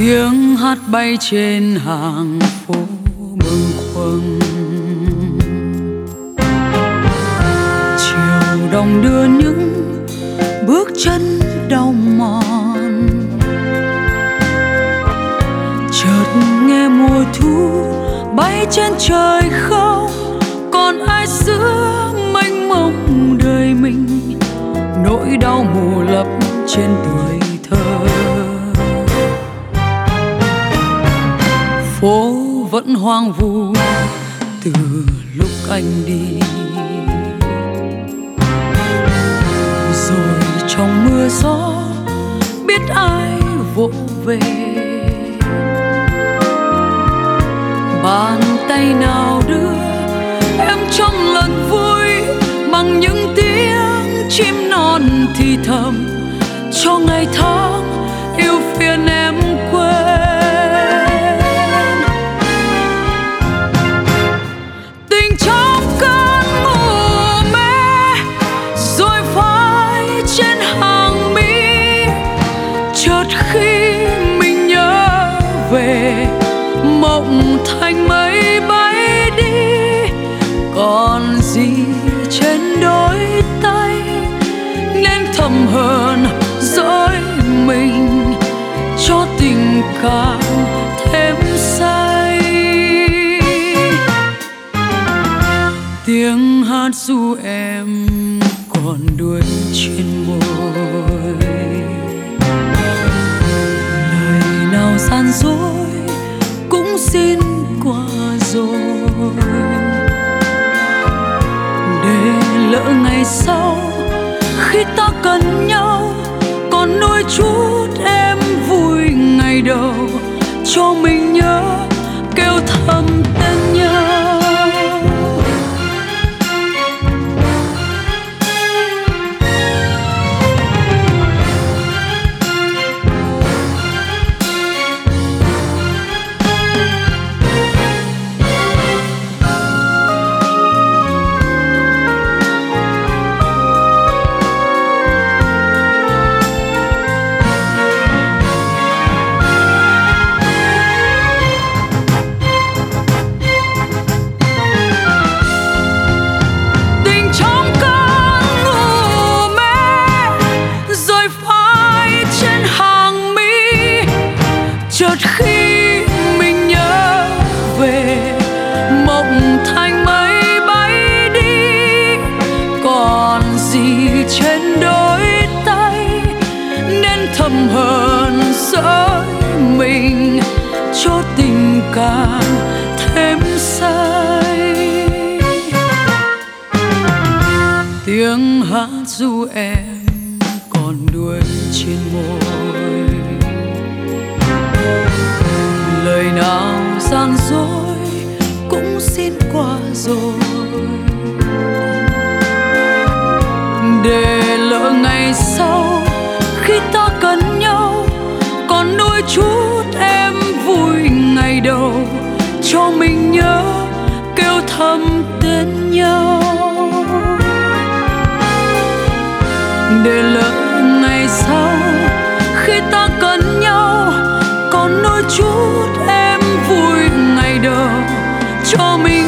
tiếng hát bay trên hàng phố bâng khuâng. Chiều đông đưa những bước chân đau mòn, chợt nghe mùa thu bay trên trời không còn ai giữa mênh mông đời mình. Nỗi đau mù lấp trên tuổi thơ, phố vẫn hoang vu từ lúc anh đi. Rồi trong mưa gió biết ai vỗ về, bàn tay nào đưa em trong lần vui bằng những tiếng chim non thì thầm cho ngày tháng yêu phiền em quên. Tình trong cơn mù mê rồi phai trên hàng mi, chợt khi mình nhớ về mộng thành mây bay đi. Còn gì trên đôi tay nên thầm hơn dối mình cho tình cảm thêm say. Tiếng hát ru em còn đuôi trên môi, lời nào gian dối cũng xin qua rồi. Để lỡ ngày sau khi ta cần nhau còn nuôi chút em vui ngày đầu, cho mình nhớ kêu thầm tên nhau. Chợt khi mình nhớ về mộng thành mây bay đi, còn gì trên đôi tay nên thầm hơn dối mình cho tình cảm thêm say. Tiếng hát ru em còn đuôi trên môi, lời nào gian dối cũng xin qua rồi. Để lỡ ngày sau khi ta cần nhau còn nuôi chút em vui ngày đầu, cho mình nhớ kêu thầm tên nhau. Để lỡ ngày sau khi ta cần nhau còn nuôi chút em vui ngày đầu, cho mình